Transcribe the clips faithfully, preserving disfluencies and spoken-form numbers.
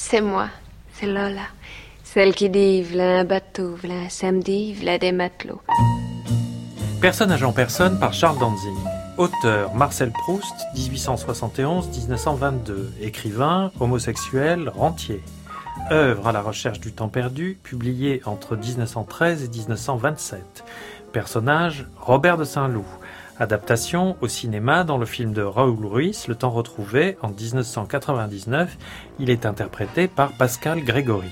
C'est moi, c'est Lola. Celle qui dit v'là un bateau, v'là un samedi, v'là des matelots. Personnage en personne par Charles Dantzig. Auteur Marcel Proust, dix-huit cent soixante et onze à dix-neuf cent vingt-deux. Écrivain, homosexuel, rentier. Œuvre à la recherche du temps perdu, publié entre dix-neuf cent treize et dix-neuf cent vingt-sept. Personnage, Robert de Saint-Loup. Adaptation au cinéma dans le film de Raoul Ruiz, Le Temps retrouvé, en dix-neuf cent quatre-vingt-dix-neuf. Il est interprété par Pascal Grégory.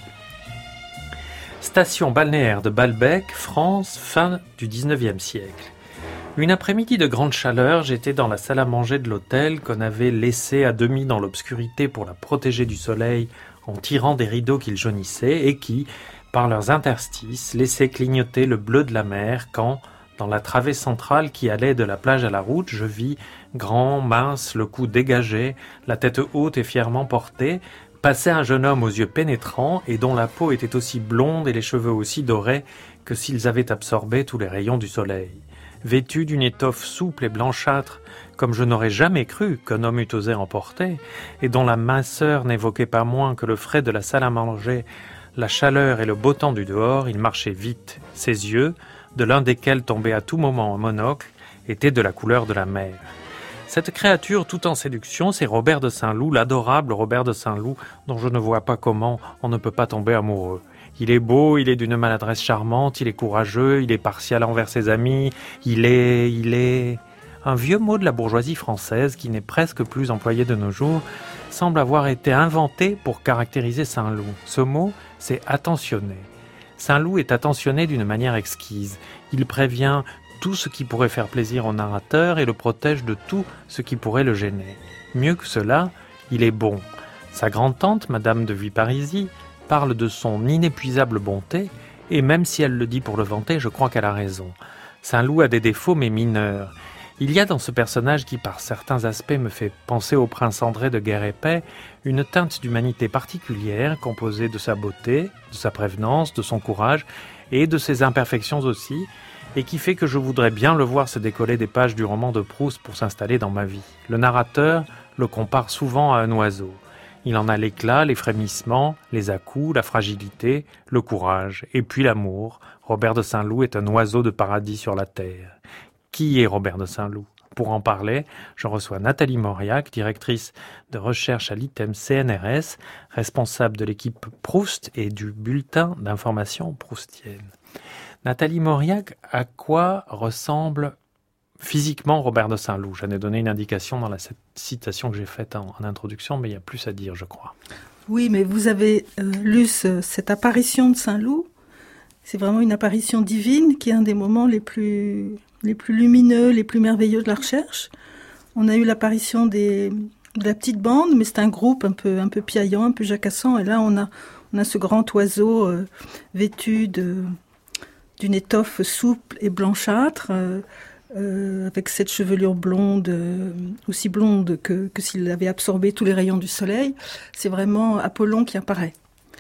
Station balnéaire de Balbec, France, fin du dix-neuvième siècle. Une après-midi de grande chaleur, j'étais dans la salle à manger de l'hôtel qu'on avait laissé à demi dans l'obscurité pour la protéger du soleil en tirant des rideaux qu'ils jaunissaient et qui, par leurs interstices, laissaient clignoter le bleu de la mer quand, dans la travée centrale qui allait de la plage à la route, je vis, grand, mince, le cou dégagé, la tête haute et fièrement portée, passer un jeune homme aux yeux pénétrants et dont la peau était aussi blonde et les cheveux aussi dorés que s'ils avaient absorbé tous les rayons du soleil. Vêtu d'une étoffe souple et blanchâtre, comme je n'aurais jamais cru qu'un homme eût osé en porter, et dont la minceur n'évoquait pas moins que le frais de la salle à manger, la chaleur et le beau temps du dehors, il marchait vite. Ses yeux, de l'un desquels tombait à tout moment un monocle, étaient de la couleur de la mer. Cette créature tout en séduction, c'est Robert de Saint-Loup, l'adorable Robert de Saint-Loup, dont je ne vois pas comment on ne peut pas tomber amoureux. Il est beau, il est d'une maladresse charmante, il est courageux, il est partial envers ses amis, il est... il est... Un vieux mot de la bourgeoisie française, qui n'est presque plus employé de nos jours, semble avoir été inventé pour caractériser Saint-Loup. Ce mot, c'est attentionné. Saint-Loup est attentionné d'une manière exquise. Il prévient tout ce qui pourrait faire plaisir au narrateur et le protège de tout ce qui pourrait le gêner. Mieux que cela, il est bon. Sa grand-tante, Madame de Villeparisis, parle de son inépuisable bonté, et même si elle le dit pour le vanter, je crois qu'elle a raison. Saint-Loup a des défauts, mais mineurs. Il y a dans ce personnage qui, par certains aspects, me fait penser au prince André de Guerre et Paix, une teinte d'humanité particulière, composée de sa beauté, de sa prévenance, de son courage, et de ses imperfections aussi, et qui fait que je voudrais bien le voir se décoller des pages du roman de Proust pour s'installer dans ma vie. Le narrateur le compare souvent à un oiseau. Il en a l'éclat, les frémissements, les à-coups, la fragilité, le courage, et puis l'amour. Robert de Saint-Loup est un oiseau de paradis sur la terre. Qui est Robert de Saint-Loup ? Pour en parler, je reçois Nathalie Mauriac, directrice de recherche à l'I T E M C N R S, responsable de l'équipe Proust et du bulletin d'information proustienne. Nathalie Mauriac, à quoi ressemble physiquement Robert de Saint-Loup? J'en ai donné une indication dans la citation que j'ai faite en, en introduction, mais il y a plus à dire, je crois. Oui, mais vous avez euh, lu ce, cette apparition de Saint-Loup. C'est vraiment une apparition divine qui est un des moments les plus, les plus lumineux, les plus merveilleux de la recherche. On a eu l'apparition des, de la petite bande, mais c'est un groupe un peu, un peu piaillant, un peu jacassant. Et là, on a, on a ce grand oiseau euh, vêtu de, d'une étoffe souple et blanchâtre, euh, Euh, avec cette chevelure blonde, euh, aussi blonde que, que s'il avait absorbé tous les rayons du soleil. C'est vraiment Apollon qui apparaît.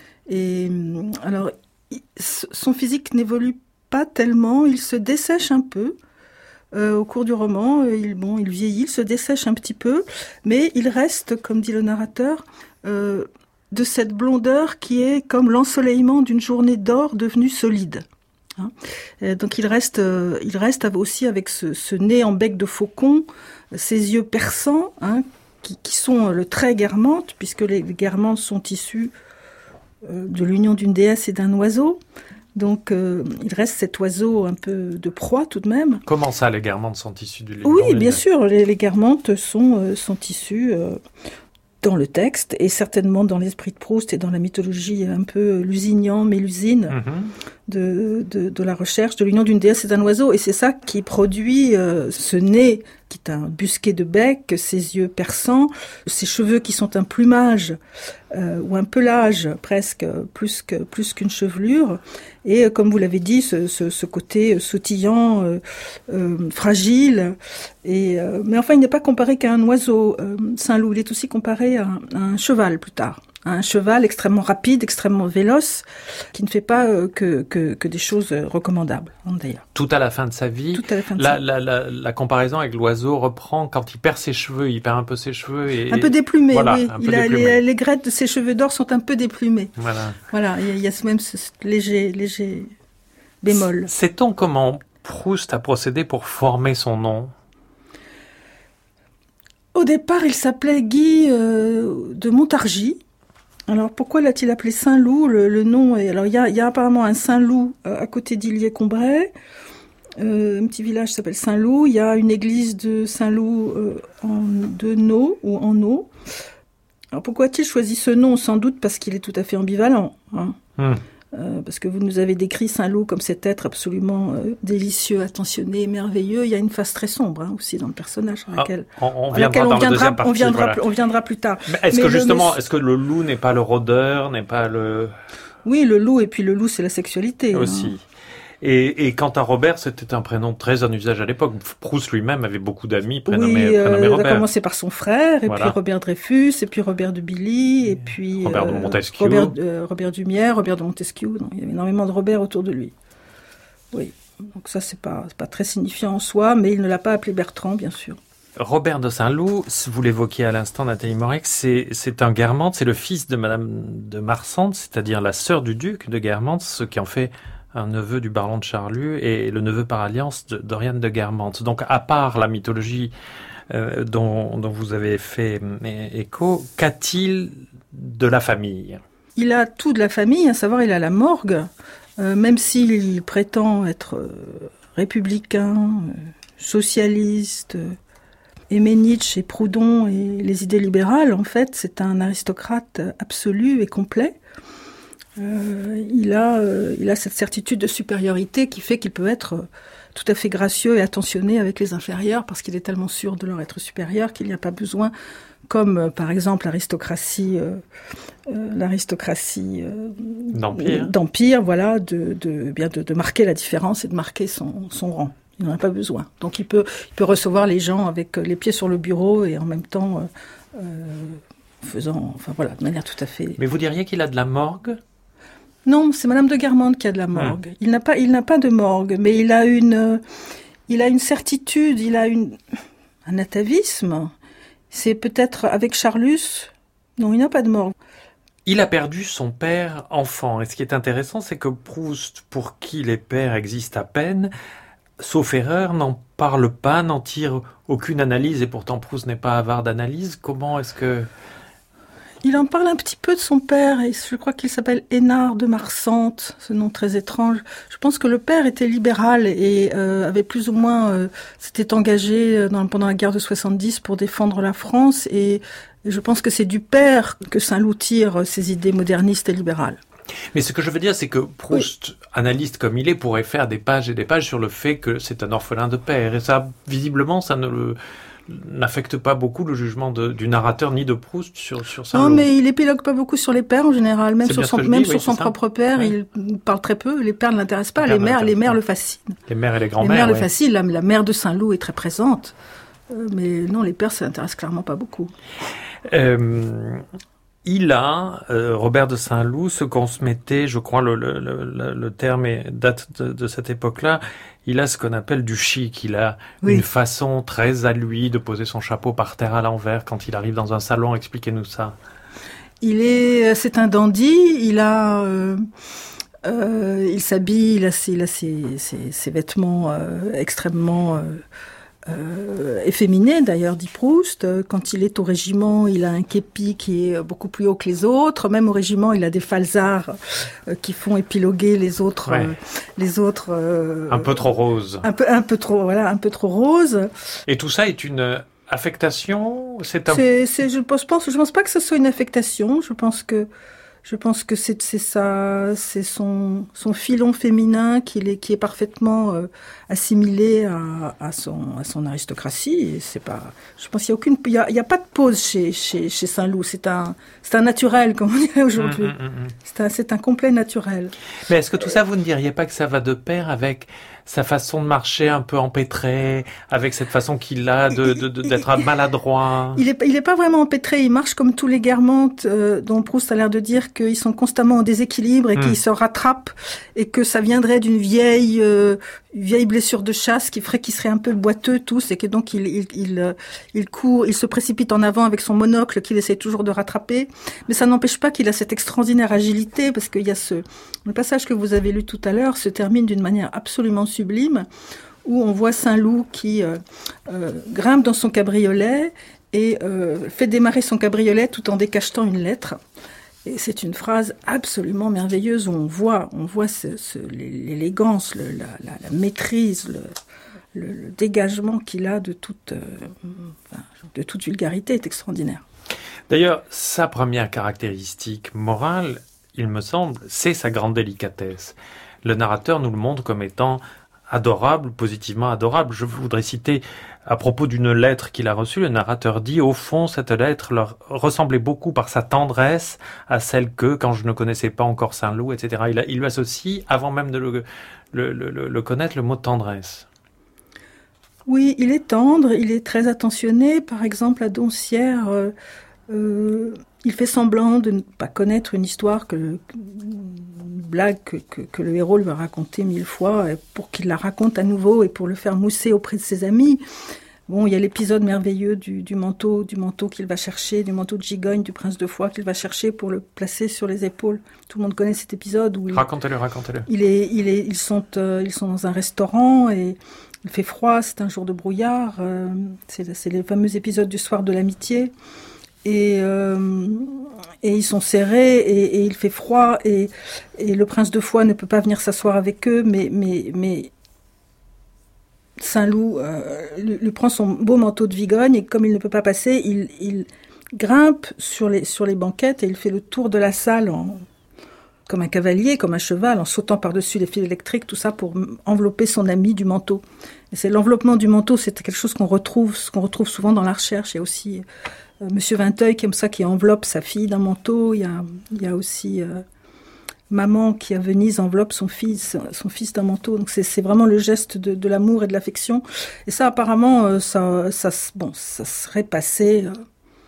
Et alors, il, son physique n'évolue pas tellement, il se dessèche un peu. Euh, au cours du roman, il, bon, il vieillit, il se dessèche un petit peu, mais il reste, comme dit le narrateur, euh, de cette blondeur qui est comme l'ensoleillement d'une journée d'or devenue solide. Hein. Donc il reste, euh, il reste aussi avec ce, ce nez en bec de faucon, ces yeux perçants, hein, qui, qui sont le trait guermantes, puisque les, les guermantes sont issues euh, de l'union d'une déesse et d'un oiseau. Donc euh, il reste cet oiseau un peu de proie tout de même. Comment ça, les guermantes sont issues de l'union? Oui, bien sûr, les, les guermantes sont, euh, sont issues... Euh, dans le texte, et certainement dans l'esprit de Proust et dans la mythologie un peu lusignan, mélusine mmh. de, de, de la recherche de l'union d'une déesse et d'un oiseau. Et c'est ça qui produit euh, ce nez qui est un busquet de bec, ses yeux perçants, ses cheveux qui sont un plumage euh, ou un pelage presque, plus, que, plus qu'une chevelure. Et euh, comme vous l'avez dit, ce, ce, ce côté sautillant, euh, euh, fragile. Et, euh, mais enfin, il n'est pas comparé qu'à un oiseau. Euh, Saint-Loup, il est aussi comparé à un, à un cheval plus tard. un cheval extrêmement rapide, extrêmement véloce, qui ne fait pas euh, que, que, que des choses recommandables, d'ailleurs. Tout à la fin de sa vie. Tout à la fin de la, sa vie. La, la, la comparaison avec l'oiseau reprend quand il perd ses cheveux, il perd un peu ses cheveux. Et, un peu déplumé, voilà, oui. Un peu il a, déplumé. Les, les crêtes de ses cheveux d'or sont un peu déplumées. Voilà. Voilà, il y a, il y a même ce léger, léger bémol. Sait-on comment Proust a procédé pour former son nom ? Au départ, il s'appelait Guy euh, de Montargis. Alors, pourquoi l'a-t-il appelé Saint-Loup ? le, le nom est... Alors, il y a, il y a apparemment un Saint-Loup euh, à côté d'Illier-Combray. Euh, un petit village qui s'appelle Saint-Loup. Il y a une église de Saint-Loup euh, en de Nau, ou en Nau. Alors, pourquoi a-t-il choisi ce nom ? Sans doute parce qu'il est tout à fait ambivalent. Hein. Hmm. Euh, parce que vous nous avez décrit Saint-Loup comme cet être absolument euh, délicieux, attentionné, merveilleux. Il y a une face très sombre hein, aussi dans le personnage à laquelle, ah, on, on à laquelle on, on, viendra, partie, on, viendra, voilà. on viendra plus tard. Mais est-ce Mais que le, justement, mais... est-ce que le loup n'est pas le rôdeur, n'est pas le... Oui, le loup, et puis le loup, c'est la sexualité. Aussi. Hein. Et, et quant à Robert, c'était un prénom très en usage à l'époque. Proust lui-même avait beaucoup d'amis prénommés, oui, euh, prénommés Robert. Il a commencé par son frère, et voilà. puis Robert Dreyfus, et puis Robert de Billy, et puis Robert euh, de Montesquieu, Robert, euh, Robert Dumière, Robert de Montesquieu. Donc, il y avait énormément de Robert autour de lui. Oui, donc ça c'est pas c'est pas très signifiant en soi, mais il ne l'a pas appelé Bertrand, bien sûr. Robert de Saint-Loup, vous l'évoquiez à l'instant, Nathalie Morec, c'est, c'est un Guermantes, c'est le fils de Madame de Marsante, c'est-à-dire la sœur du duc de Guermantes, ce qui en fait un neveu du baron de Charlus et le neveu par alliance de, d'Oriane de Guermantes. Donc, à part la mythologie euh, dont, dont vous avez fait écho, qu'a-t-il de la famille ? Il a tout de la famille, à savoir il a la morgue, euh, même s'il prétend être euh, républicain, euh, socialiste, euh, aimait Nietzsche et Proudhon et les idées libérales. En fait, c'est un aristocrate absolu et complet. Euh, il a, euh, il a cette certitude de supériorité qui fait qu'il peut être euh, tout à fait gracieux et attentionné avec les inférieurs parce qu'il est tellement sûr de leur être supérieur qu'il n'y a pas besoin, comme euh, par exemple l'aristocratie, euh, euh, l'aristocratie euh, d'empire, d'empire, voilà, de, de, bien de, de marquer la différence et de marquer son, son rang. Il n'en a pas besoin. Donc il peut, il peut recevoir les gens avec les pieds sur le bureau et en même temps euh, euh, faisant, enfin voilà, de manière tout à fait. Mais vous diriez qu'il a de la morgue ? Non, c'est Madame de Guermantes qui a de la morgue. Hum. Il n'a pas, il n'a pas de morgue, mais il a une, euh, il a une certitude, il a une, un atavisme. C'est peut-être avec Charlus. Non, il n'a pas de morgue. Il a perdu son père enfant. Et ce qui est intéressant, c'est que Proust, pour qui les pères existent à peine, sauf erreur, n'en parle pas, n'en tire aucune analyse. Et pourtant, Proust n'est pas avare d'analyse. Comment est-ce que... Il en parle un petit peu de son père, et je crois qu'il s'appelle Hénard de Marsante, ce nom très étrange. Je pense que le père était libéral et euh, avait plus ou moins euh, s'était engagé dans, pendant la guerre de soixante-dix pour défendre la France, et, et je pense que c'est du père que Saint-Loup tire ses idées modernistes et libérales. Mais ce que je veux dire, c'est que Proust, oui. analyste comme il est, pourrait faire des pages et des pages sur le fait que c'est un orphelin de père, et ça, visiblement, ça ne le... n'affecte pas beaucoup le jugement de, du narrateur ni de Proust sur, sur Saint-Loup. Non, mais il épilogue pas beaucoup sur les pères en général, même c'est sur son, même dis, sur oui, son propre père, ouais. il parle très peu. Les pères ne l'intéressent pas, les, les mères, les mères le fascinent. Les mères et les grands-mères. Les mères ouais. le fascinent. La, la mère de Saint-Loup est très présente, euh, mais non, les pères ça l'intéresse clairement pas beaucoup. Euh, il a, euh, Robert de Saint-Loup, ce qu'on se mettait, je crois, le, le, le, le terme date de, de cette époque-là. Il a ce qu'on appelle du chic. Il a oui. une façon très à lui de poser son chapeau par terre à l'envers quand il arrive dans un salon. Expliquez-nous ça. Il est, c'est un dandy. Il a, euh, euh, il s'habille. Il a ses, il a ses, ses, ses vêtements euh, extrêmement euh, euh, efféminés. D'ailleurs, dit Proust. Quand il est au régiment, il a un képi qui est beaucoup plus haut que les autres. Même au régiment, il a des falzars euh, qui font épiloguer les autres. Ouais. Euh, les autres. Euh, un peu trop rose. Un peu, un peu trop, voilà, un peu trop rose. Et tout ça est une affectation. C'est un. C'est, c'est, je pense, pense, je pense pas que ce soit une affectation. Je pense que. Je pense que c'est, c'est ça, c'est son, son filon féminin qui est, qui est parfaitement euh, assimilé à, à son, à son aristocratie. Et c'est pas, je pense qu'il y a aucune, il y a, il y a pas de pause chez, chez, chez Saint-Loup. C'est un, c'est un naturel, comme on dirait aujourd'hui. Mmh, mmh, mmh. C'est un, c'est un complet naturel. Mais est-ce que tout ça, vous ne diriez pas que ça va de pair avec sa façon de marcher un peu empêtrée, avec cette façon qu'il a de, de, de d'être maladroit. Il est, il est pas vraiment empêtré, il marche comme tous les guermantes, euh, dont Proust a l'air de dire qu'ils sont constamment en déséquilibre et mmh. qu'ils se rattrapent, et que ça viendrait d'une vieille, euh, vieille blessure de chasse qui ferait qu'ils seraient un peu boiteux tous, et que donc il, il, il, il court, il se précipite en avant avec son monocle qu'il essaie toujours de rattraper. Mais ça n'empêche pas qu'il a cette extraordinaire agilité, parce qu'il y a ce, le passage que vous avez lu tout à l'heure se termine d'une manière absolument sublime, où on voit Saint-Loup qui euh, euh, grimpe dans son cabriolet et euh, fait démarrer son cabriolet tout en décachetant une lettre. Et c'est une phrase absolument merveilleuse où on voit, on voit ce, ce, l'élégance, le, la, la, la maîtrise, le, le, le dégagement qu'il a de toute, euh, de toute vulgarité est extraordinaire. D'ailleurs, sa première caractéristique morale, il me semble, c'est sa grande délicatesse. Le narrateur nous le montre comme étant adorable, positivement adorable. Je voudrais citer, à propos d'une lettre qu'il a reçue, le narrateur dit, au fond, cette lettre leur ressemblait beaucoup par sa tendresse à celle que, quand je ne connaissais pas encore Saint-Loup, et cetera. Il, a, il lui associe, avant même de le, le, le, le connaître, le mot de tendresse. Oui, il est tendre, il est très attentionné. Par exemple, à Doncières, euh, euh, il fait semblant de ne pas connaître une histoire, que, une blague que, que, que le héros lui va raconter mille fois, pour qu'il la raconte à nouveau et pour le faire mousser auprès de ses amis. Bon, il y a l'épisode merveilleux du, du manteau, du manteau qu'il va chercher, du manteau de gigogne du prince de Foix qu'il va chercher pour le placer sur les épaules. Tout le monde connaît cet épisode où il, racontez-le, racontez-le. Il est, il est, ils sont, euh, ils sont dans un restaurant et il fait froid. C'est un jour de brouillard. Euh, c'est, c'est les fameux épisodes du soir de l'amitié. Et, euh, et ils sont serrés et, et il fait froid et, et le prince de Foix ne peut pas venir s'asseoir avec eux, mais, mais, mais Saint-Loup euh, lui, lui prend son beau manteau de Vigogne et comme il ne peut pas passer, il, il grimpe sur les, sur les banquettes et il fait le tour de la salle en, comme un cavalier, comme un cheval, en sautant par-dessus les fils électriques, tout ça pour envelopper son ami du manteau. Et c'est l'enveloppement du manteau, c'est quelque chose qu'on retrouve, ce qu'on retrouve souvent dans la recherche. Il y a aussi euh, Monsieur Vinteuil qui aime ça, qui enveloppe sa fille d'un manteau. Il y a, il y a aussi euh, maman qui à Venise enveloppe son fils, son fils d'un manteau. Donc c'est, c'est vraiment le geste de, de l'amour et de l'affection. Et ça, apparemment, euh, ça, ça, bon, ça serait passé. Euh,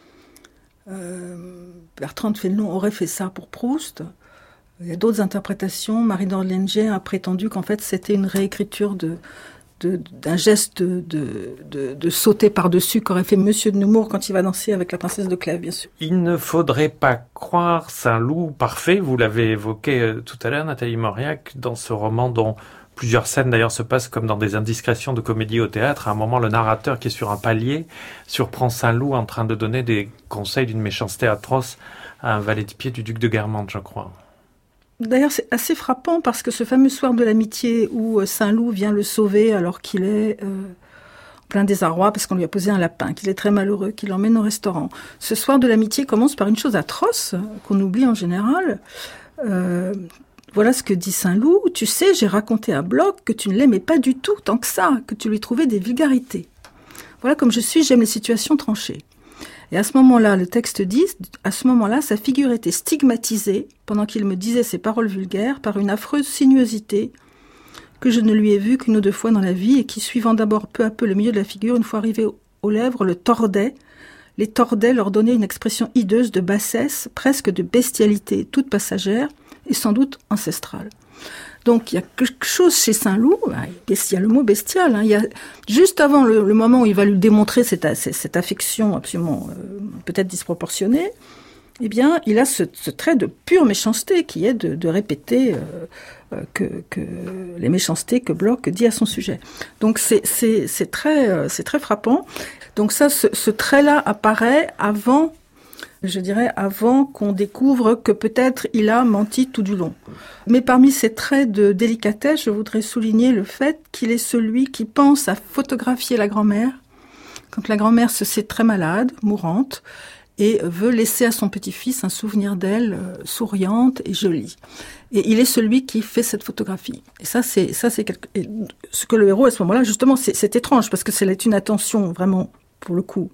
euh, Bertrand de Fénelon aurait fait ça pour Proust. Il y a d'autres interprétations. Marie d'Orléanger a prétendu qu'en fait c'était une réécriture de, de, d'un geste de, de, de, de sauter par-dessus qu'aurait fait Monsieur de Nemours quand il va danser avec la princesse de Clèves, bien sûr. Il ne faudrait pas croire Saint-Loup parfait, vous l'avez évoqué tout à l'heure, Nathalie Mauriac, dans ce roman dont plusieurs scènes d'ailleurs se passent comme dans des indiscrétions de comédie au théâtre. À un moment, le narrateur qui est sur un palier surprend Saint-Loup en train de donner des conseils d'une méchanceté atroce à un valet de pied du duc de Guermantes, je crois. D'ailleurs, c'est assez frappant parce que ce fameux soir de l'amitié où Saint-Loup vient le sauver alors qu'il est euh, en plein désarroi parce qu'on lui a posé un lapin, qu'il est très malheureux, qu'il l'emmène au restaurant. Ce soir de l'amitié commence par une chose atroce qu'on oublie en général. Euh, voilà ce que dit Saint-Loup. « Tu sais, j'ai raconté à Bloch que tu ne l'aimais pas du tout tant que ça, que tu lui trouvais des vulgarités. Voilà comme je suis, j'aime les situations tranchées. » Et à ce moment-là, le texte dit, à ce moment-là, sa figure était stigmatisée, pendant qu'il me disait ces paroles vulgaires, par une affreuse sinuosité que je ne lui ai vue qu'une ou deux fois dans la vie et qui, suivant d'abord peu à peu le milieu de la figure, une fois arrivé aux lèvres, le tordait, les tordait, leur donnait une expression hideuse de bassesse, presque de bestialité, toute passagère et sans doute ancestrale. Donc il y a quelque chose chez Saint-Loup, il y a le mot bestial, hein, il y a, juste avant le, le moment où il va lui démontrer cette, cette affection absolument euh, peut-être disproportionnée, eh bien il a ce, ce trait de pure méchanceté qui est de, de répéter euh, euh, que, que les méchancetés que Bloch dit à son sujet. Donc c'est, c'est, c'est, très, euh, c'est très frappant. Donc ça, ce, ce trait-là apparaît avant... je dirais, avant qu'on découvre que peut-être il a menti tout du long. Mais parmi ces traits de délicatesse, je voudrais souligner le fait qu'il est celui qui pense à photographier la grand-mère, quand la grand-mère se sait très malade, mourante, et veut laisser à son petit-fils un souvenir d'elle euh, souriante et jolie. Et il est celui qui fait cette photographie. Et ça, c'est, ça, c'est quelque... et ce que le héros, à ce moment-là, justement, c'est, c'est étrange, parce que c'est une attention vraiment, pour le coup,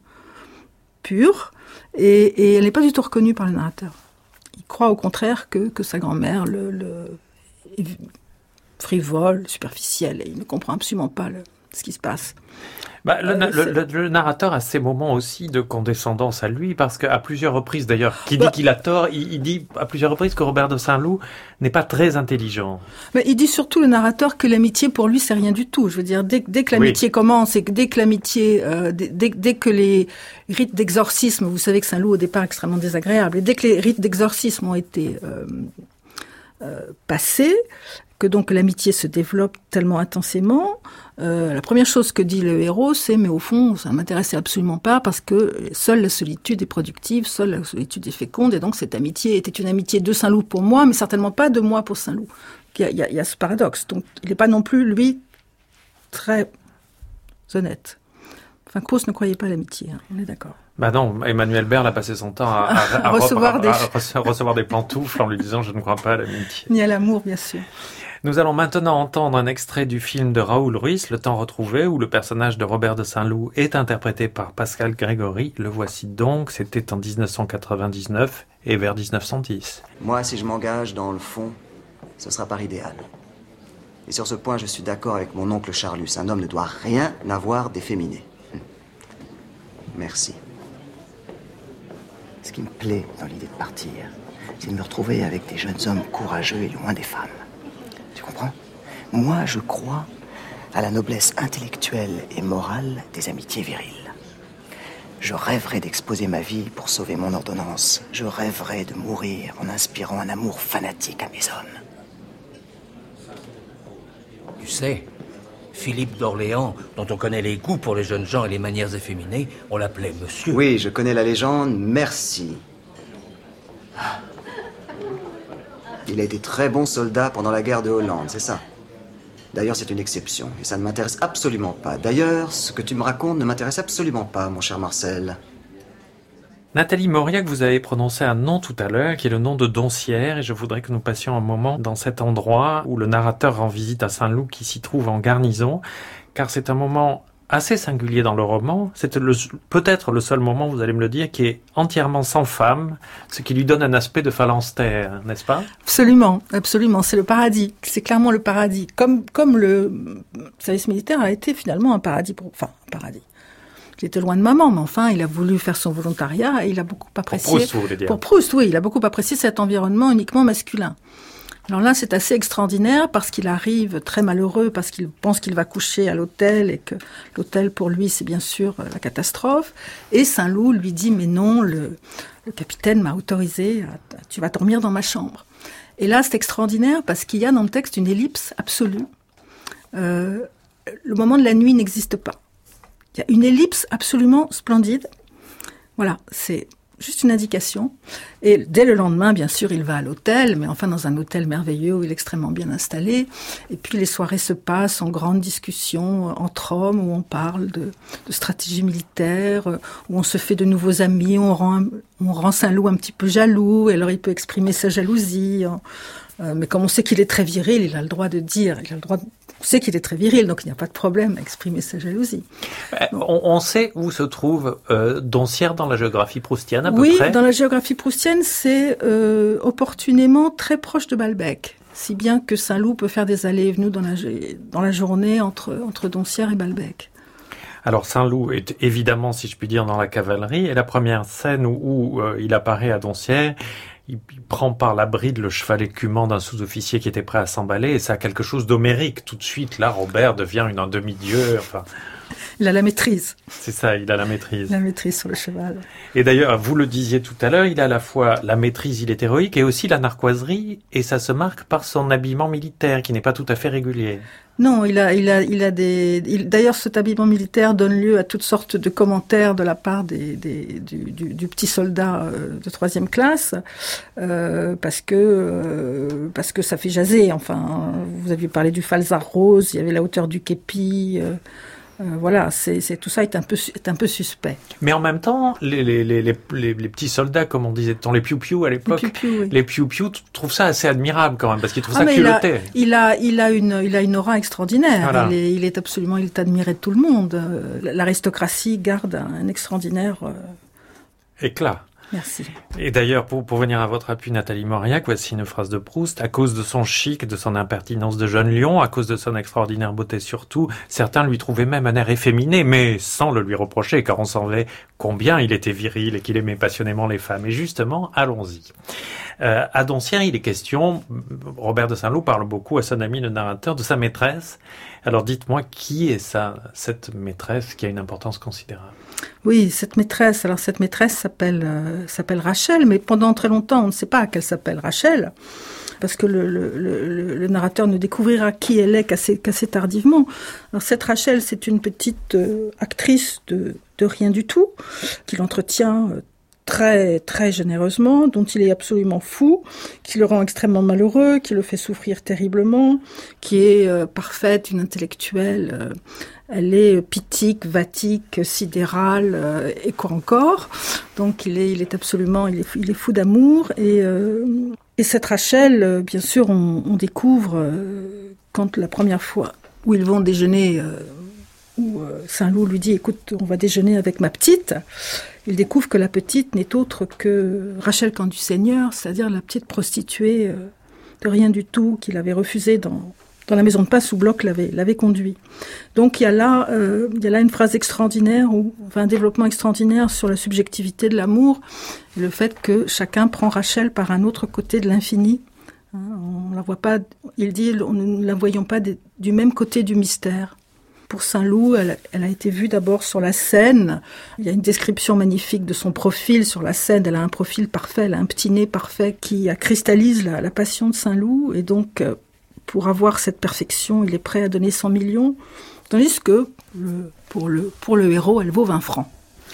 pure, Et, et elle n'est pas du tout reconnue par le narrateur. Il croit au contraire que, que sa grand-mère le, le, frivole, superficielle, et il ne comprend absolument pas le, ce qui se passe. Bah, le, euh, le, le, le narrateur a ces moments aussi de condescendance à lui, parce qu'à plusieurs reprises, d'ailleurs, qui bah, dit qu'il a tort, il, il dit à plusieurs reprises que Robert de Saint-Loup n'est pas très intelligent. Mais il dit surtout, le narrateur, que l'amitié pour lui c'est rien du tout. Je veux dire, dès, dès que l'amitié oui. commence et que dès que l'amitié, euh, dès, dès, dès que les rites d'exorcisme, vous savez que Saint-Loup au départ est extrêmement désagréable, et dès que les rites d'exorcisme ont été euh, euh, passés, que donc l'amitié se développe tellement intensément, euh, la première chose que dit le héros, c'est « mais au fond, ça ne m'intéressait absolument pas parce que seule la solitude est productive, seule la solitude est féconde, et donc cette amitié était une amitié de Saint-Loup pour moi, mais certainement pas de moi pour Saint-Loup. » Il y a, il y a, il y a ce paradoxe. Donc il n'est pas non plus, lui, très honnête. Enfin, Proust ne croyait pas à l'amitié, hein, on est d'accord. Bah non, Emmanuel Berle a passé son temps à, à, à, à, recevoir, à, des... à recevoir des pantoufles en lui disant « je ne crois pas à l'amitié ». Ni à l'amour, bien sûr. Nous allons maintenant entendre un extrait du film de Raoul Ruiz, Le temps retrouvé, où le personnage de Robert de Saint-Loup est interprété par Pascal Grégory. Le voici donc, c'était en dix-neuf cent quatre-vingt-dix-neuf et vers dix-neuf cent dix. Moi, si je m'engage dans le fond, ce sera par idéal. Et sur ce point, je suis d'accord avec mon oncle Charlus. Un homme ne doit rien avoir d'efféminé. Merci. Ce qui me plaît dans l'idée de partir, c'est de me retrouver avec des jeunes hommes courageux et loin des femmes. Tu comprends ? Moi, je crois à la noblesse intellectuelle et morale des amitiés viriles. Je rêverais d'exposer ma vie pour sauver mon ordonnance. Je rêverais de mourir en inspirant un amour fanatique à mes hommes. Tu sais, Philippe d'Orléans, dont on connaît les goûts pour les jeunes gens et les manières efféminées, on l'appelait monsieur. Oui, je connais la légende, merci. Il a été très bon soldat pendant la guerre de Hollande, c'est ça. D'ailleurs, c'est une exception, et ça ne m'intéresse absolument pas. D'ailleurs, ce que tu me racontes ne m'intéresse absolument pas, mon cher Marcel. Nathalie Mauriac, vous avez prononcé un nom tout à l'heure, qui est le nom de Doncières, et je voudrais que nous passions un moment dans cet endroit où le narrateur rend visite à Saint-Loup qui s'y trouve en garnison, car c'est un moment assez singulier dans le roman. C'est le, peut-être le seul moment, vous allez me le dire, qui est entièrement sans femme, ce qui lui donne un aspect de phalanstère, n'est-ce pas ? Absolument, absolument. C'est le paradis. C'est clairement le paradis. Comme, comme le service militaire a été finalement un paradis pour, enfin, un paradis. Il était loin de maman, mais enfin, il a voulu faire son volontariat et il a beaucoup apprécié. Pour Proust, vous voulez dire. Pour Proust, oui. Il a beaucoup apprécié cet environnement uniquement masculin. Alors là, c'est assez extraordinaire parce qu'il arrive très malheureux, parce qu'il pense qu'il va coucher à l'hôtel et que l'hôtel, pour lui, c'est bien sûr la catastrophe. Et Saint-Loup lui dit, mais non, le, le capitaine m'a autorisé, à, tu vas dormir dans ma chambre. Et là, c'est extraordinaire parce qu'il y a dans le texte une ellipse absolue. Euh, le moment de la nuit n'existe pas. Il y a une ellipse absolument splendide. Voilà, c'est juste une indication. Et dès le lendemain, bien sûr, il va à l'hôtel, mais enfin dans un hôtel merveilleux où il est extrêmement bien installé. Et puis les soirées se passent en grande discussion entre hommes, où on parle de, de stratégie militaire, où on se fait de nouveaux amis, on rend, on rend Saint-Loup un petit peu jaloux, et alors il peut exprimer sa jalousie. Euh, mais comme on sait qu'il est très viril, il a le droit de dire, il a le droit de, on sait qu'il est très viril, donc il n'y a pas de problème à exprimer sa jalousie. Euh, on, on sait où se trouve euh, Doncières dans la géographie proustienne, à peu oui, près. Oui, dans la géographie proustienne, c'est euh, opportunément très proche de Balbec, si bien que Saint-Loup peut faire des allées et venues dans la, dans la journée entre, entre Doncières et Balbec. Alors Saint-Loup est évidemment, si je puis dire, dans la cavalerie, et la première scène où, où euh, il apparaît à Doncières, il prend par la bride le cheval écumant d'un sous-officier qui était prêt à s'emballer, et ça a quelque chose d'homérique. Tout de suite, là, Robert devient une, un demi-dieu, enfin... Il a la maîtrise. C'est ça, il a la maîtrise. La maîtrise sur le cheval. Et d'ailleurs, vous le disiez tout à l'heure, il a à la fois la maîtrise, il est héroïque, et aussi la narquoiserie, et ça se marque par son habillement militaire, qui n'est pas tout à fait régulier. Non, il a, il a, il a des. Il, d'ailleurs, cet habillement militaire donne lieu à toutes sortes de commentaires de la part des, des du, du, du petit soldat euh, de troisième classe, euh, parce que euh, parce que ça fait jaser. Enfin, vous aviez parlé du falzar rose, il y avait la hauteur du képi. Euh, Euh, voilà, c'est, c'est tout ça est un peu est un peu suspect. Mais en même temps, les les les les, les, les petits soldats, comme on disait, dans les piou-piou à l'époque, les piou-piou, oui. les piou-piou trouvent ça assez admirable quand même, parce qu'ils trouvent ah, ça culotté. Il a, il a il a une il a une aura extraordinaire. Voilà. Il est il est absolument il est admiré de tout le monde. L'aristocratie garde un extraordinaire euh... éclat. Merci. Et d'ailleurs, pour, pour venir à votre appui, Nathalie Mauriac, voici une phrase de Proust. À cause de son chic, de son impertinence de jeune lion, à cause de son extraordinaire beauté surtout, certains lui trouvaient même un air efféminé, mais sans le lui reprocher, car on savait combien il était viril et qu'il aimait passionnément les femmes. Et justement, allons-y. Euh, à Doncières, il est question, Robert de Saint-Loup parle beaucoup à son ami le narrateur de sa maîtresse. Alors dites-moi, qui est ça, cette maîtresse qui a une importance considérable? Oui, cette maîtresse, alors cette maîtresse s'appelle euh, s'appelle Rachel, mais pendant très longtemps, on ne sait pas qu'elle s'appelle Rachel, parce que le, le, le, le narrateur ne découvrira qui elle est qu'assez, qu'assez tardivement. Alors cette Rachel, c'est une petite euh, actrice de, de rien du tout, qu'il entretient euh, très très généreusement, dont il est absolument fou, qui le rend extrêmement malheureux, qui le fait souffrir terriblement, qui est euh, parfaite, une intellectuelle, euh, elle est pithique, vatique, sidérale, euh, et quoi encore. Donc il est il est absolument il est il est fou d'amour et euh, et cette Rachel, euh, bien sûr, on, on découvre euh, quand la première fois où ils vont déjeuner. Euh, où Saint-Loup lui dit « Écoute, on va déjeuner avec ma petite », il découvre que la petite n'est autre que Rachel Camp du Seigneur, c'est-à-dire la petite prostituée de rien du tout qu'il avait refusée dans, dans la maison de passe où Bloch l'avait, l'avait conduit. Donc il y a là, euh, il y a là une phrase extraordinaire, ou enfin, un développement extraordinaire sur la subjectivité de l'amour, et le fait que chacun prend Rachel par un autre côté de l'infini. Hein, on la voit pas, il dit « Nous ne la voyons pas des, du même côté du mystère ». Pour Saint-Loup, elle, elle a été vue d'abord sur la scène. Il y a une description magnifique de son profil sur la scène. Elle a un profil parfait, elle a un petit nez parfait qui cristallise la, la passion de Saint-Loup. Et donc, pour avoir cette perfection, il est prêt à donner cent millions. Tandis que le, pour, le, pour le héros, elle vaut vingt francs.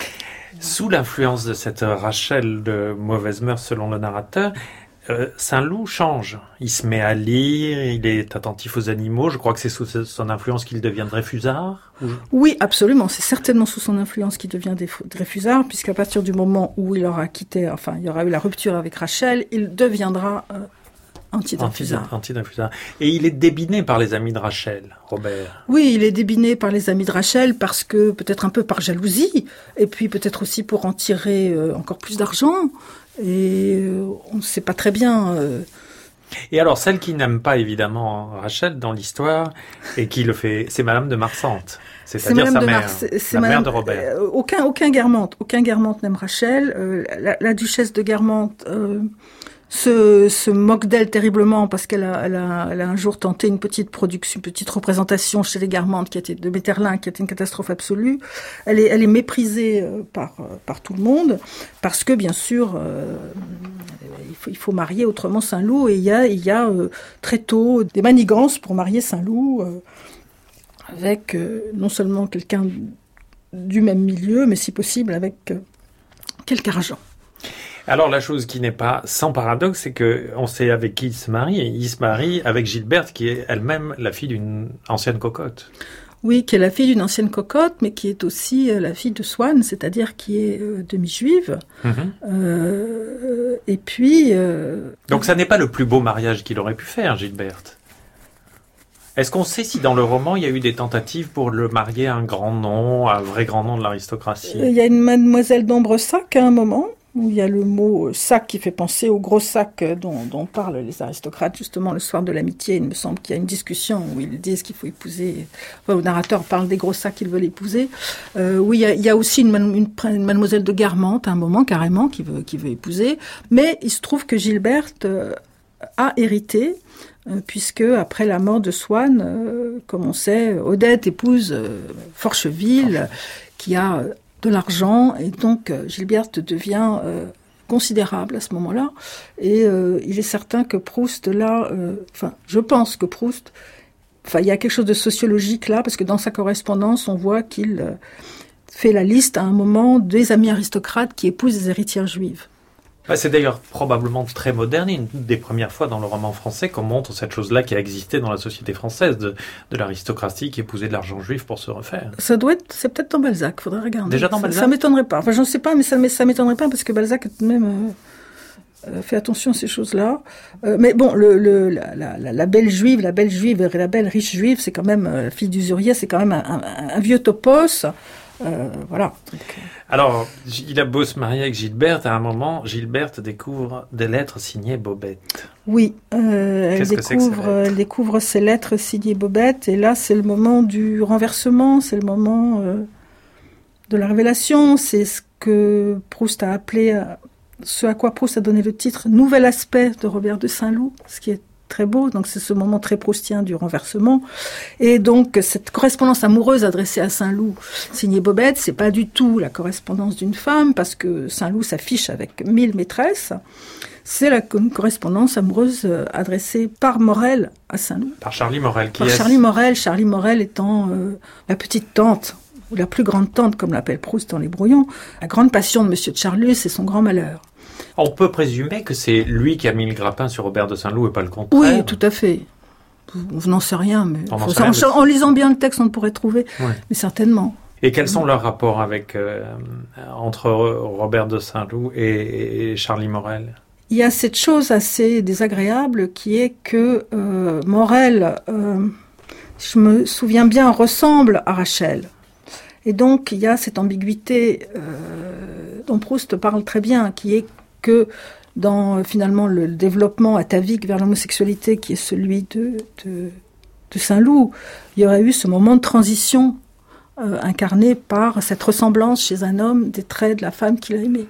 Sous l'influence de cette Rachel de mauvaise mœurs selon le narrateur, Euh, Saint-Loup change. Il se met à lire, il est attentif aux animaux. Je crois que c'est sous son influence qu'il devient Dreyfusard. Ou... Oui, absolument. C'est certainement sous son influence qu'il devient Dreyfusard, puisqu'à partir du moment où il aura quitté, enfin, il y aura eu la rupture avec Rachel, il deviendra euh, anti-Dreyfusard. Anti-Dreyfusard. Et il est débiné par les amis de Rachel, Robert. Oui, il est débiné par les amis de Rachel parce que, peut-être un peu par jalousie, et puis peut-être aussi pour en tirer euh, encore plus d'argent. Et euh, on ne sait pas très bien. Euh... Et alors, celle qui n'aime pas évidemment Rachel dans l'histoire et qui le fait, c'est Madame de Marsante, c'est-à-dire sa mère, Mar- c'est, c'est la Madame, mère de Robert. Euh, aucun, aucun Guermantes, aucun Guermantes n'aime Rachel. Euh, la, la duchesse de Guermantes euh, se, se moque d'elle terriblement parce qu'elle a, elle a, elle a un jour tenté une petite production, une petite représentation chez les Guermantes qui était de Metterlin, qui était une catastrophe absolue. Elle est, elle est méprisée par, par tout le monde parce que bien sûr, euh, il faut, il faut marier autrement Saint-Loup et il y a, il y a euh, très tôt des manigances pour marier Saint-Loup euh, avec euh, non seulement quelqu'un du même milieu, mais si possible avec euh, quelque argent. Alors la chose qui n'est pas sans paradoxe, c'est que on sait avec qui il se marie, et il se marie avec Gilberte, qui est elle-même la fille d'une ancienne cocotte. Oui, qui est la fille d'une ancienne cocotte, mais qui est aussi la fille de Swann, c'est-à-dire qui est euh, demi-juive. Mm-hmm. Euh, et puis... Euh... Donc ça n'est pas le plus beau mariage qu'il aurait pu faire, Gilberte. Est-ce qu'on sait si dans le roman, il y a eu des tentatives pour le marier à un grand nom, à un vrai grand nom de l'aristocratie ? Il y a une mademoiselle d'Ambresac à un moment, où il y a le mot sac qui fait penser au gros sac dont, dont parlent les aristocrates, justement, le soir de l'amitié. Il me semble qu'il y a une discussion où ils disent qu'il faut épouser... Enfin, le narrateur parle des gros sacs qu'ils veulent épouser. Euh, oui, il y, a, il y a aussi une, une, une mademoiselle de Guermantes, à un moment, carrément, qui veut, qui veut épouser. Mais il se trouve que Gilberte euh, a hérité, euh, puisque après la mort de Swann, euh, comme on sait, Odette épouse euh, Forcheville, qui a... de l'argent, et donc Gilberte devient euh, considérable à ce moment-là. Et euh, il est certain que Proust, là, euh, enfin, je pense que Proust, enfin, il y a quelque chose de sociologique là, parce que dans sa correspondance, on voit qu'il euh, fait la liste à un moment des amis aristocrates qui épousent des héritières juives. C'est d'ailleurs probablement très moderne, et une des premières fois dans le roman français qu'on montre cette chose-là qui a existé dans la société française, de, de l'aristocratie qui épousait de l'argent juif pour se refaire. Ça doit être, c'est peut-être dans Balzac, faudrait regarder. Déjà dans Balzac ? Ça, ça m'étonnerait pas. Enfin, j'en sais pas, mais ça, ça m'étonnerait pas parce que Balzac a tout de même euh, euh, fait attention à ces choses-là. Euh, mais bon, le, le, la, la, la belle juive, la belle juive et la belle riche juive, c'est quand même, euh, la fille d'usurier, c'est quand même un, un, un vieux topos. Euh, voilà. Donc, Alors, il a beau se marier avec Gilberte, à un moment, Gilberte découvre des lettres signées Bobette. Oui, euh, elle, découvre, elle découvre ces lettres signées Bobette, et là, c'est le moment du renversement, c'est le moment euh, de la révélation, c'est ce que Proust a appelé, euh, ce à quoi Proust a donné le titre « Nouvel aspect de Robert de Saint-Loup », ce qui est très beau, donc c'est ce moment très proustien du renversement. Et donc, cette correspondance amoureuse adressée à Saint-Loup, signée Bobette, c'est pas du tout la correspondance d'une femme, parce que Saint-Loup s'affiche avec mille maîtresses. C'est la correspondance amoureuse adressée par Morel à Saint-Loup. Par Charlie Morel, qui par est... Charlie Morel, Charlie Morel étant euh, la petite tante, ou la plus grande tante, comme l'appelle Proust dans Les Brouillons. La grande passion de Monsieur de Charlus, c'est son grand malheur. On peut présumer que c'est lui qui a mis le grappin sur Robert de Saint-Loup et pas le contraire. Oui, tout à fait. On n'en sait rien, mais on faut, sait rien, en, en lisant bien le texte, on pourrait trouver, ouais. mais certainement. Et quels sont leurs rapports avec, euh, entre Robert de Saint-Loup et, et Charlie Morel ? Il y a cette chose assez désagréable qui est que euh, Morel, euh, je me souviens bien, ressemble à Rachel. Et donc, il y a cette ambiguïté euh, dont Proust parle très bien, qui est que dans finalement le développement atavique vers l'homosexualité qui est celui de, de, de Saint-Loup, il y aurait eu ce moment de transition euh, incarné par cette ressemblance chez un homme des traits de la femme qu'il a aimée.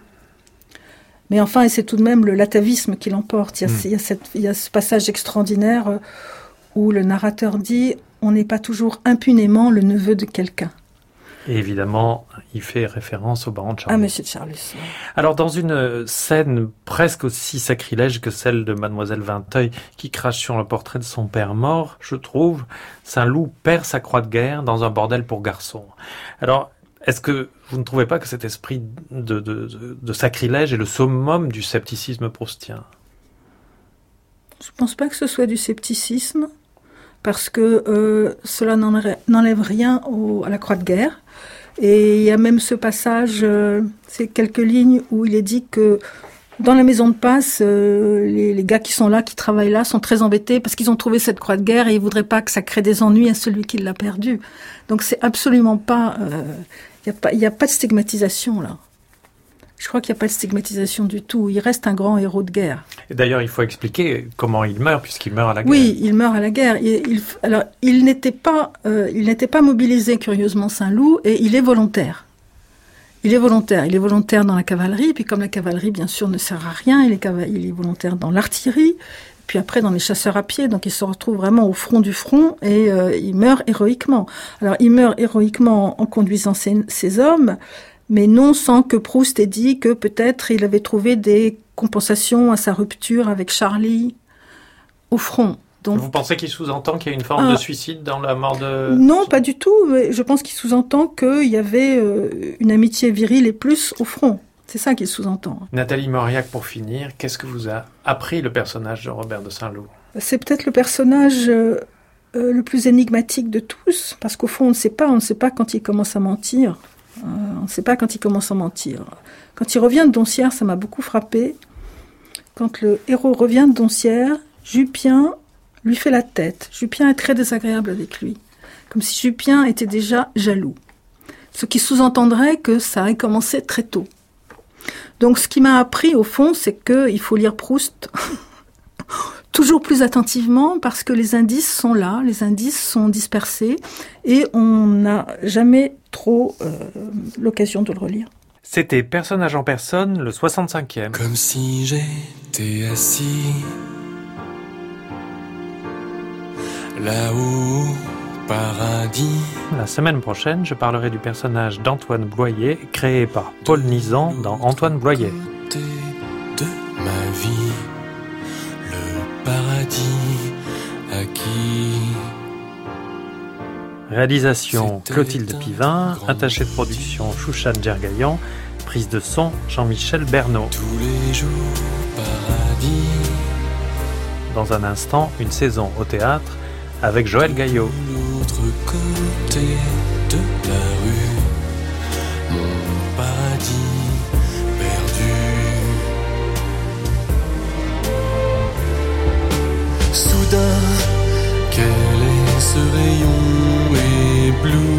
Mais enfin, et c'est tout de même le l'atavisme qui l'emporte. Il y a, mmh. il y a, cette, il y a ce passage extraordinaire où le narrateur dit « On n'est pas toujours impunément le neveu de quelqu'un ». Et évidemment, il fait référence au baron de Charlus. Ah, monsieur de Charlus. Alors, dans une scène presque aussi sacrilège que celle de Mademoiselle Vinteuil, qui crache sur le portrait de son père mort, je trouve, Saint-Loup perd sa croix de guerre dans un bordel pour garçons. Alors, est-ce que vous ne trouvez pas que cet esprit de, de, de, de sacrilège est le summum du scepticisme proustien ? Je ne pense pas que ce soit du scepticisme, parce que euh, cela n'enlève rien au, à la croix de guerre. Et il y a même ce passage, euh, c'est quelques lignes où il est dit que dans la maison de passe, euh, les, les gars qui sont là, qui travaillent là, sont très embêtés parce qu'ils ont trouvé cette croix de guerre et ils voudraient pas que ça crée des ennuis à celui qui l'a perdue. Donc c'est absolument pas, il euh, y a pas, il y a pas de stigmatisation là. Je crois qu'il n'y a pas de stigmatisation du tout. Il reste un grand héros de guerre. Et d'ailleurs, il faut expliquer comment il meurt, puisqu'il meurt à la guerre. Oui, il meurt à la guerre. Il, il, alors, il n'était pas, euh, il n'était pas mobilisé, curieusement, Saint-Loup, et il est volontaire. Il est volontaire. Il est volontaire dans la cavalerie, puis comme la cavalerie, bien sûr, ne sert à rien, il est, cava- il est volontaire dans l'artillerie, puis après dans les chasseurs à pied, donc il se retrouve vraiment au front du front, et euh, il meurt héroïquement. Alors, il meurt héroïquement en conduisant ses, ses hommes, mais non sans que Proust ait dit que peut-être il avait trouvé des compensations à sa rupture avec Charlie au front. Donc, vous pensez qu'il sous-entend qu'il y a une forme euh, de suicide dans la mort de... Non, pas du tout. Mais je pense qu'il sous-entend qu'il y avait euh, une amitié virile et plus au front. C'est ça qu'il sous-entend. Nathalie Mauriac, pour finir, qu'est-ce que vous a appris le personnage de Robert de Saint-Loup ? C'est peut-être le personnage euh, euh, le plus énigmatique de tous, parce qu'au fond, on ne sait pas, on ne sait pas quand il commence à mentir. Euh, on ne sait pas quand il commence à mentir. Quand il revient de Doncières, ça m'a beaucoup frappé. Quand le héros revient de Doncières, Jupien lui fait la tête. Jupien est très désagréable avec lui. Comme si Jupien était déjà jaloux. Ce qui sous-entendrait que ça ait commencé très tôt. Donc ce qui m'a appris au fond, c'est qu'il faut lire Proust toujours plus attentivement parce que les indices sont là, les indices sont dispersés et on n'a jamais trop euh, l'occasion de le relire. C'était Personnage en personne, le soixante-cinquième. Comme si j'étais assis là-haut au paradis. La semaine prochaine, je parlerai du personnage d'Antoine Bloyer, créé par Paul Nizan dans Antoine Bloyer. De ma vie, le paradis acquis. Réalisation Clotilde Pivin, attachée de production Chouchane Djergaïan, prise de son Jean-Michel Bernot. Tous les jours paradis. Dans un instant, une saison au théâtre avec Joël Gaillot. L'autre côté de la rue, mon paradis perdu. Soudain, quel est ce rayon ébloui?